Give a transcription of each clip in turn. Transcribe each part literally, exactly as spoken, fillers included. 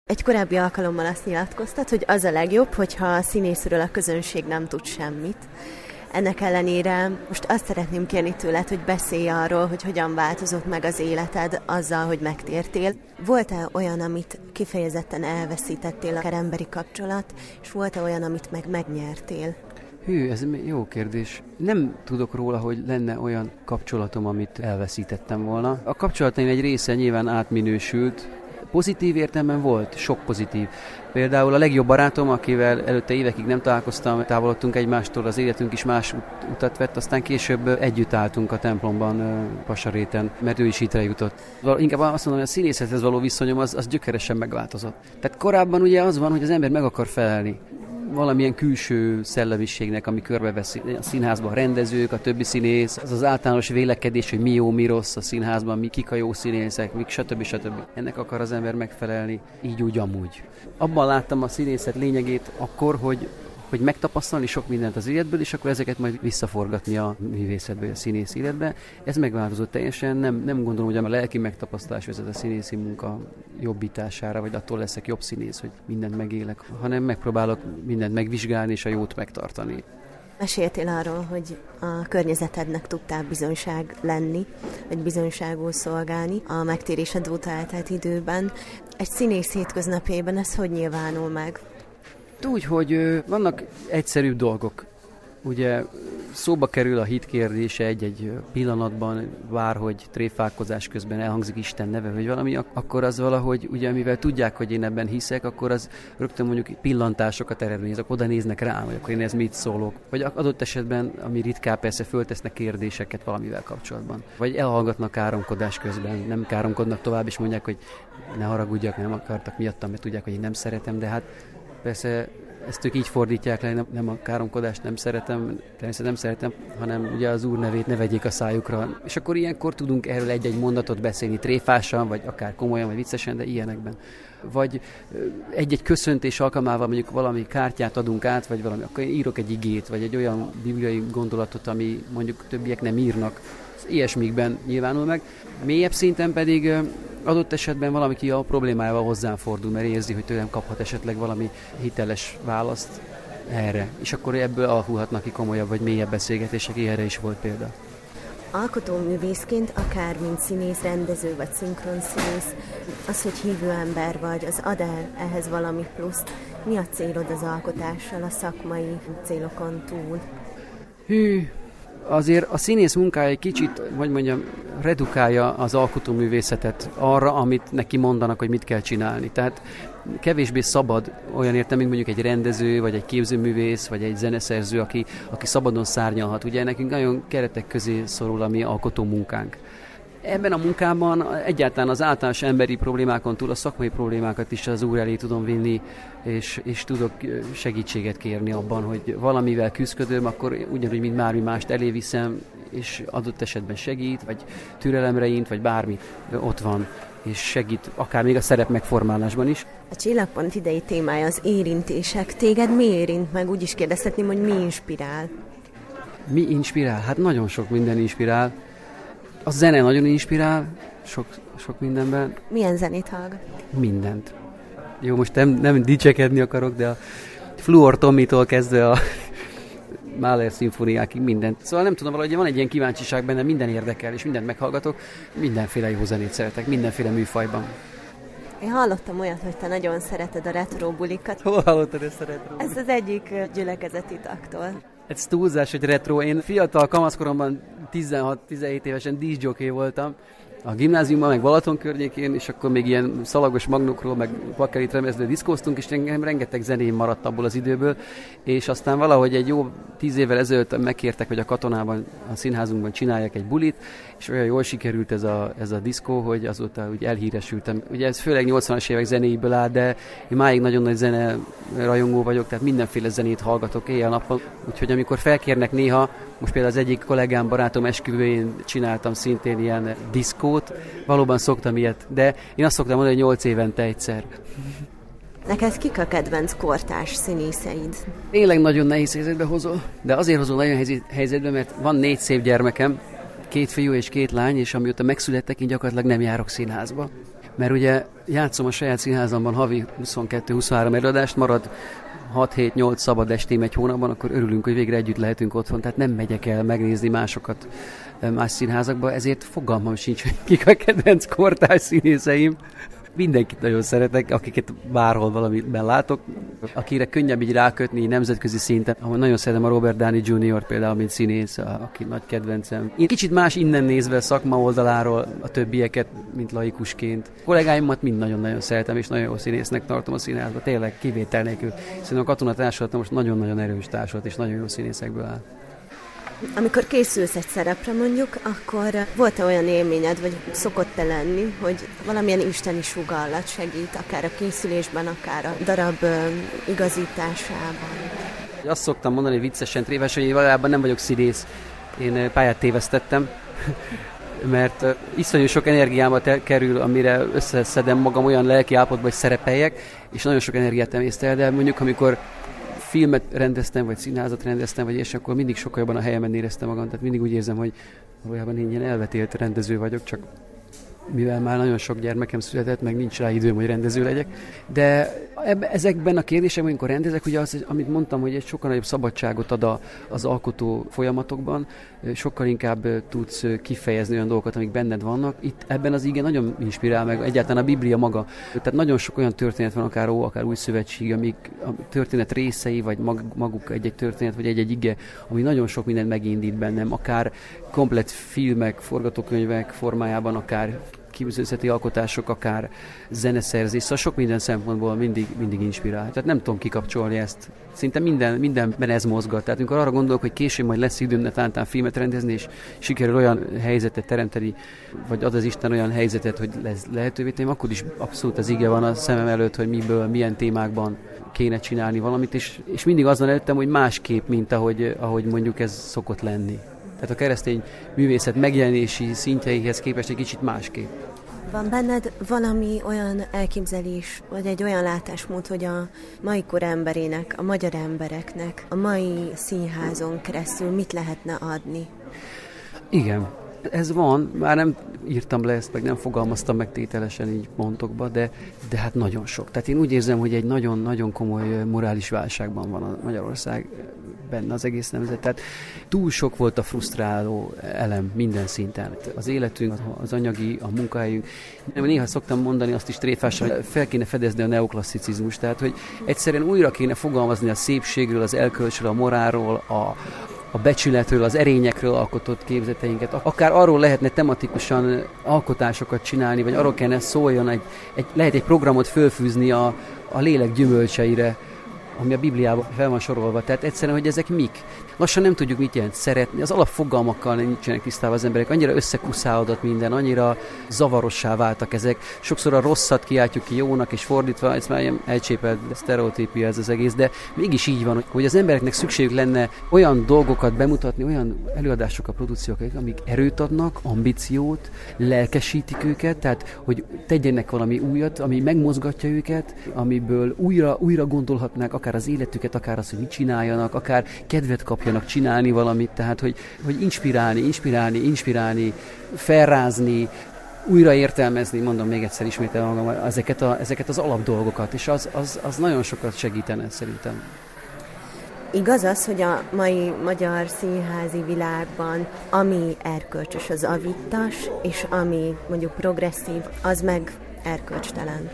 Egy korábbi alkalommal azt nyilatkoztat, hogy az a legjobb, hogyha a színészről a közönség nem tud semmit. Ennek ellenére most azt szeretném kérni tőled, hogy beszélj arról, hogy hogyan változott meg az életed azzal, hogy megtértél. Volt-e olyan, amit kifejezetten elveszítettél, akár emberi kapcsolat, és volt-e olyan, amit meg megnyertél? Hű, ez jó kérdés. Nem tudok róla, hogy lenne olyan kapcsolatom, amit elveszítettem volna. A kapcsolataim egy része nyilván átminősült. Pozitív értelemben volt, sok pozitív. Például a legjobb barátom, akivel előtte évekig nem találkoztam, távolodtunk egymástól, az életünk is más utat vett, aztán később együtt álltunk a templomban, Pasaréten, mert ő is hitre jutott. Inkább azt mondom, hogy a színészethez való viszonyom az, az gyökeresen megváltozott. Tehát korábban ugye az van, hogy az ember meg akar felelni valamilyen külső szellemiségnek, ami körbeveszi a színházban a rendezők, a többi színész, az az általános vélekedés, hogy mi jó, mi rossz a színházban, mi kik a jó színészek, mik stb. stb. Ennek akar az ember megfelelni, így úgy amúgy. Abban láttam a színészet lényegét akkor, hogy hogy megtapasztalni sok mindent az életből, és akkor ezeket majd visszaforgatni a művészetbe, a színész életbe. Ez megváltozott teljesen, nem, nem gondolom, hogy a lelki megtapasztalás vezet a színészi munka jobbítására, vagy attól leszek jobb színész, hogy mindent megélek, hanem megpróbálok mindent megvizsgálni, és a jót megtartani. Meséltél arról, hogy a környezetednek tudtál bizonyság lenni, vagy bizonyságul szolgálni a megtérésed óta eltelt időben. Egy színész hétköznapjában ez hogy nyilvánul meg? Úgy, hogy vannak egyszerűbb dolgok. Ugye szóba kerül a hit kérdése egy-egy pillanatban, bárhogy tréfálkozás közben elhangzik Isten neve, vagy valami, akkor az valahogy, ugye mivel tudják, hogy én ebben hiszek, akkor az rögtön mondjuk pillantásokat eredményezek, oda néznek rám, hogy akkor én ez mit szólok. Vagy adott esetben, ami ritkább, persze föltesznek kérdéseket valamivel kapcsolatban. Vagy elhallgatnak káromkodás közben, nem káromkodnak tovább, és mondják, hogy ne haragudjak, nem akartak miattam, mert tudják, hogy én nem szeretem, de hát persze ezt ők így fordítják le, nem, nem a káromkodást nem szeretem, természetesen nem szeretem, hanem ugye az Úr nevét ne vegyék a szájukra. És akkor ilyenkor tudunk erről egy-egy mondatot beszélni tréfásan, vagy akár komolyan, vagy viccesen, de ilyenekben. Vagy egy-egy köszöntés alkalmával mondjuk valami kártyát adunk át, vagy valami, akkor írok egy igét, vagy egy olyan bibliai gondolatot, ami mondjuk többiek nem írnak. Ilyesmikben nyilvánul meg. Mélyebb szinten pedig adott esetben valaki a problémájával hozzám fordul, mert érzi, hogy tőlem kaphat esetleg valami hiteles választ erre. És akkor ebből alakulhatnak ki komolyabb vagy mélyebb beszélgetések, ilyenre is volt példa. Alkotóművészként, akár mint színész, rendező vagy szinkronszínész, az, hogy hívő ember vagy, az ad el ehhez valami pluszt. Mi a célod az alkotással, a szakmai célokon túl? Hű, azért a színész munkája egy kicsit, hogy mondjam, redukálja az alkotóművészetet arra, amit neki mondanak, hogy mit kell csinálni. Tehát kevésbé szabad olyan értem, mint mondjuk egy rendező, vagy egy képzőművész, vagy egy zeneszerző, aki, aki szabadon szárnyalhat. Ugye nekünk nagyon keretek közé szorul a mi alkotó munkánk. Ebben a munkában egyáltalán az általános emberi problémákon túl a szakmai problémákat is az Úr elé tudom vinni, és, és tudok segítséget kérni abban, hogy valamivel küzdködöm, akkor ugyanúgy, mint bármi mást eléviszem, és adott esetben segít, vagy türelemre int, vagy bármi ott van, és segít, akár még a szerep megformálásban is. A Csillagpont idei témája az érintések. Téged mi érint meg? Úgy is kérdezhetném, hogy mi inspirál? Mi inspirál? Hát nagyon sok minden inspirál. A zene nagyon inspirál, sok, sok mindenben. Milyen zenét hallgat? Mindent. Jó, most nem, nem dicsekedni akarok, de a Fluor Tomitól kezdve a Mahler szimfóniákig mindent. Szóval nem tudom, valahogy van egy ilyen kíváncsiság benne, minden érdekel, és mindent meghallgatok. Mindenféle jó zenét szeretek, mindenféle műfajban. Én hallottam olyat, hogy te nagyon szereted a retro bulikat. Hol hallottad ezt a retro bulikat? Ez az egyik gyülekezeti taktól. Ez túlzás, hogy retro. Én fiatal kamaszkoromban tizenhat-tizenhét évesen díszjockey voltam a gimnáziumban, meg Balaton környékén, és akkor még ilyen szalagos magnókról, meg bakkelit remezről diszkóztunk, és engem rengeteg zeném maradt abból az időből, és aztán valahogy egy jó tíz évvel ezelőtt megkértek, hogy a Katonában, a színházunkban csináljak egy bulit, és olyan jól sikerült ez a, ez a diszkó, hogy azóta úgy elhíresültem. Ugye ez főleg nyolcvanas évek zenéiből áll, de én máig nagyon nagy zene rajongó vagyok, tehát mindenféle zenét hallgatok éjjel-nappal, úgyhogy amikor felkérnek néha, most például az egyik kollégám, barátom esküvőjén csináltam szintén ilyen diszkót, valóban szoktam ilyet, de én azt szoktam mondani, hogy nyolc évente egyszer. Neked kik a kedvenc kortárs színészeid? Tényleg nagyon nehéz helyzetbe hozol, de azért hozol nagyon helyzetbe, mert van négy szép gyermekem, két fiú és két lány, és amióta megszülettek, én gyakorlatilag nem járok színházba. Mert ugye játszom a saját színházamban havi huszonkettő-huszonhárom előadást, marad hat-hét-nyolc szabad estém egy hónapban, akkor örülünk, hogy végre együtt lehetünk otthon, tehát nem megyek el megnézni másokat más színházakba, ezért fogalmam sincs, hogy kik a kedvenc kortárs színészeim. Mindenkit nagyon szeretek, akiket bárhol valamiben látok, akire könnyebb így rákötni nemzetközi szinten. Ahol nagyon szeretem a Robert Downey junior például, mint színész, aki nagy kedvencem. Én kicsit más innen nézve szakma oldaláról a többieket, mint laikusként. A kollégáimat mind nagyon-nagyon szeretem, és nagyon jó színésznek tartom a színházba, tényleg kivétel nélkül. Szerintem a katonatársulat most nagyon-nagyon erős társulat, és nagyon jó színészekből áll. Amikor készülsz egy szerepre mondjuk, akkor volt-e olyan élményed, vagy szokott-e lenni, hogy valamilyen isteni sugallat segít, akár a készülésben, akár a darab igazításában? Azt szoktam mondani viccesen, tréves, hogy én valójában nem vagyok színész. Én pályát tévesztettem, mert iszonyú sok energiába kerül, amire összeszedem magam olyan lelki állapotba, hogy szerepeljek, és nagyon sok energiát emészт el, de mondjuk amikor filmet rendeztem, vagy színházat rendeztem, vagy és akkor mindig sokkal jobban a helyemen éreztem magam, tehát mindig úgy érzem, hogy valójában én ilyen elvetélt rendező vagyok, csak mivel már nagyon sok gyermekem született, meg nincs rá időm, hogy rendező legyek. De ebbe, ezekben a kérdésekben, amikor rendezek, ugye az, amit mondtam, hogy egy sokkal nagyobb szabadságot ad a, az alkotó folyamatokban, sokkal inkább tudsz kifejezni olyan dolgokat, amik benned vannak. Itt ebben az ige nagyon inspirál meg, egyáltalán a Biblia maga. Tehát nagyon sok olyan történet van, akár ó, akár új szövetség, amik a történet részei, vagy mag, maguk egy-egy történet, vagy egy-egy ige, ami nagyon sok mindent megindít bennem, akár komplett filmek, forgatókönyvek formájában, akár képzőzeti alkotások, akár zeneszerzés, szóval sok minden szempontból mindig, mindig inspirál. Tehát nem tudom kikapcsolni ezt. Szinte minden, mindenben ez mozgat. Tehát amikor arra gondolok, hogy később majd lesz időm netán filmet rendezni, és sikerül olyan helyzetet teremteni, vagy ad az Isten olyan helyzetet, hogy lesz lehetővé tenni, akkor is abszolút az ige van a szemem előtt, hogy miből, milyen témákban kéne csinálni valamit, és, és mindig az van előttem, hogy másképp, mint ahogy, ahogy mondjuk ez szokott lenni. Tehát a keresztény művészet megjelenési szintjeihez képest egy kicsit másképp. Van benned valami olyan elképzelés, vagy egy olyan látásmód, hogy a mai kor emberének, a magyar embereknek a mai színházon keresztül mit lehetne adni? Igen, ez van, már nem írtam le ezt, meg nem fogalmaztam meg tételesen így pontokba, de, de hát nagyon sok. Tehát én úgy érzem, hogy egy nagyon-nagyon komoly morális válságban van a Magyarország benne az egész nemzet. Tehát túl sok volt a frusztráló elem minden szinten. Az életünk, az anyagi, a munkahelyünk. Néha szoktam mondani azt is tréfással, hogy fel kéne fedezni a neoklasszicizmus. Tehát, hogy egyszerűen újra kéne fogalmazni a szépségről, az elkölcsről, a morálról, a a becsületről, az erényekről alkotott képzeteinket. Akár arról lehetne tematikusan alkotásokat csinálni, vagy arról kellene szóljon, egy, egy, lehet egy programot fölfűzni a, a lélek gyümölcseire, ami a Bibliában fel van sorolva. Tehát egyszerűen, hogy ezek mik. Lassan nem tudjuk, mit jelent szeretni. Az alapfogalmakkal nincsenek tisztában az emberek. Annyira összekuszálódott minden, annyira zavarossá váltak ezek. Sokszor a rosszat kiáltjuk ki jónak, és fordítva, ez már ilyen elcsépelt sztereotípia ez az egész, de mégis így van, hogy az embereknek szükségük lenne olyan dolgokat bemutatni, olyan előadásokat, produkciókat, amik erőt adnak, ambíciót, lelkesítik őket, tehát hogy tegyenek valami újat, ami megmozgatja őket, amiből újra, újra gondolhatnák akár az életüket, akár azt, hogy mit csináljanak, akár kedvet kapjanak csinálni valamit, tehát hogy, hogy inspirálni, inspirálni, inspirálni, felrázni, újra értelmezni, mondom még egyszer ismételve magam, ezeket, a, ezeket az alapdolgokat, és az, az, az nagyon sokat segítene szerintem. Igaz az, hogy a mai magyar színházi világban, ami erkölcsös, az avittas, és ami mondjuk progresszív, az meg erkölcstelen?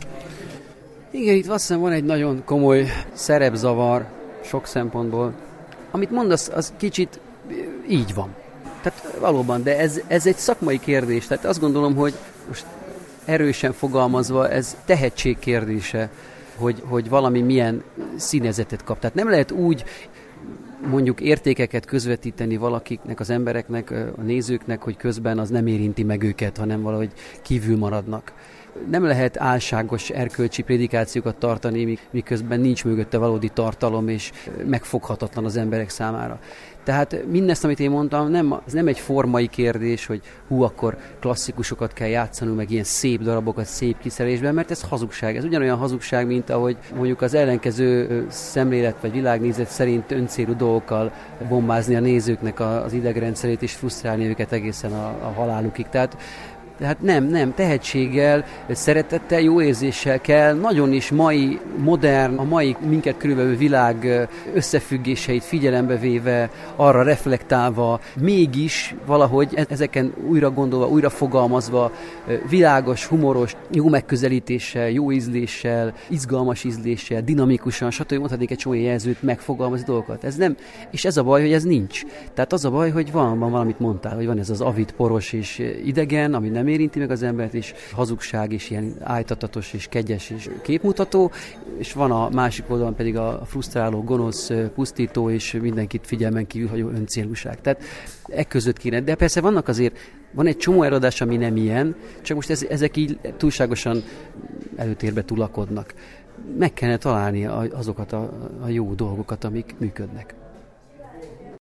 Igen, itt azt hiszem van egy nagyon komoly szerepzavar sok szempontból. Amit mondasz, az kicsit így van. Tehát valóban, de ez, ez egy szakmai kérdés. Tehát azt gondolom, hogy most erősen fogalmazva, ez tehetség kérdése, hogy, hogy valami milyen színezetet kap. Tehát nem lehet úgy mondjuk értékeket közvetíteni valakiknek, az embereknek, a nézőknek, hogy közben az nem érinti meg őket, hanem valahogy kívül maradnak. Nem lehet álságos erkölcsi prédikációkat tartani, miközben nincs mögötte valódi tartalom, és megfoghatatlan az emberek számára. Tehát mindezt, amit én mondtam, nem, ez nem egy formai kérdés, hogy hú, akkor klasszikusokat kell játszanunk, meg ilyen szép darabokat, szép kiszerelésben, mert ez hazugság. Ez ugyanolyan hazugság, mint ahogy mondjuk az ellenkező szemlélet vagy világnézet szerint öncélú dolgokkal bombázni a nézőknek az idegrendszerét, és frusztrálni őket egészen a, a halálukig. Tehát Tehát nem, nem, tehetséggel, szeretettel, jó érzéssel kell, nagyon is mai, modern, a mai minket körülbelül világ összefüggéseit figyelembe véve, arra reflektálva, mégis valahogy ezeken újra gondolva, újra fogalmazva, világos, humoros, jó megközelítéssel, jó ízléssel, izgalmas ízléssel, dinamikusan, stb. Mondhatnék egy csomó jelzőt megfogalmazni dolgokat. Ez nem, és ez a baj, hogy ez nincs. Tehát az a baj, hogy van, van valamit mondtál, hogy van ez az avid, poros és idegen, ami nem érinti meg az embert, és hazugság, és ilyen ájtatatos, és kegyes, és képmutató, és van a másik oldalon pedig a frusztráló, gonosz, pusztító, és mindenkit figyelmen kívül hagyó öncélúság. Tehát e között kéne. De persze vannak azért, van egy csomó előadás, ami nem ilyen, csak most ez, ezek így túlságosan előtérbe tulakodnak. Meg kellene találni azokat a, a jó dolgokat, amik működnek.